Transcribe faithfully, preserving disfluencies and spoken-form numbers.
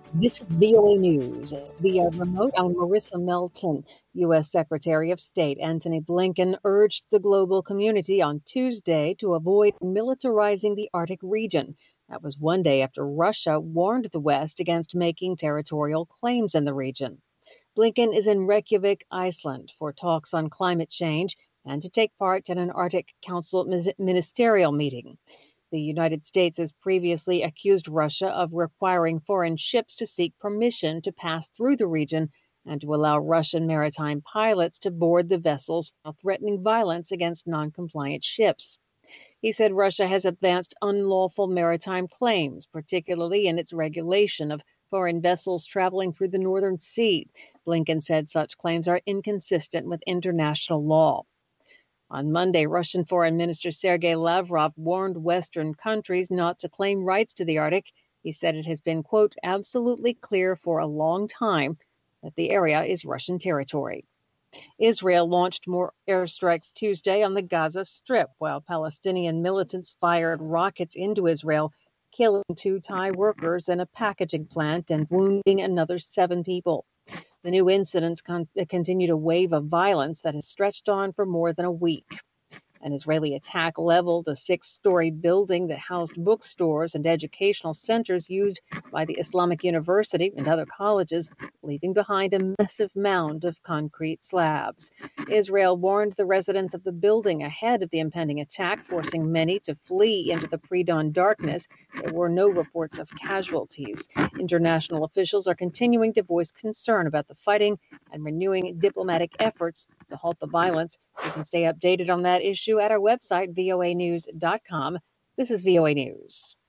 This is V O A News. Via remote, I'm Marissa Melton. U S. Secretary of State Antony Blinken urged the global community on Tuesday to avoid militarizing the Arctic region. That was one day after Russia warned the West against making territorial claims in the region. Blinken is in Reykjavik, Iceland, for talks on climate change and to take part in an Arctic Council ministerial meeting. The United States has previously accused Russia of requiring foreign ships to seek permission to pass through the region and to allow Russian maritime pilots to board the vessels while threatening violence against non-compliant ships. He said Russia has advanced unlawful maritime claims, particularly in its regulation of foreign vessels traveling through the Northern Sea. Blinken said such claims are inconsistent with international law. On Monday, Russian Foreign Minister Sergei Lavrov warned Western countries not to claim rights to the Arctic. He said it has been, quote, absolutely clear for a long time that the area is Russian territory. Israel launched more airstrikes Tuesday on the Gaza Strip, while Palestinian militants fired rockets into Israel, killing two Thai workers in a packaging plant and wounding another seven people. The new incidents con- continued a wave of violence that has stretched on for more than a week. An Israeli attack leveled a six-story building that housed bookstores and educational centers used by the Islamic University and other colleges, leaving behind a massive mound of concrete slabs. Israel warned the residents of the building ahead of the impending attack, forcing many to flee into the pre-dawn darkness. There were no reports of casualties. International officials are continuing to voice concern about the fighting and renewing diplomatic efforts to halt the violence. You can stay updated on that issue at our website, voa news dot com. This is V O A News.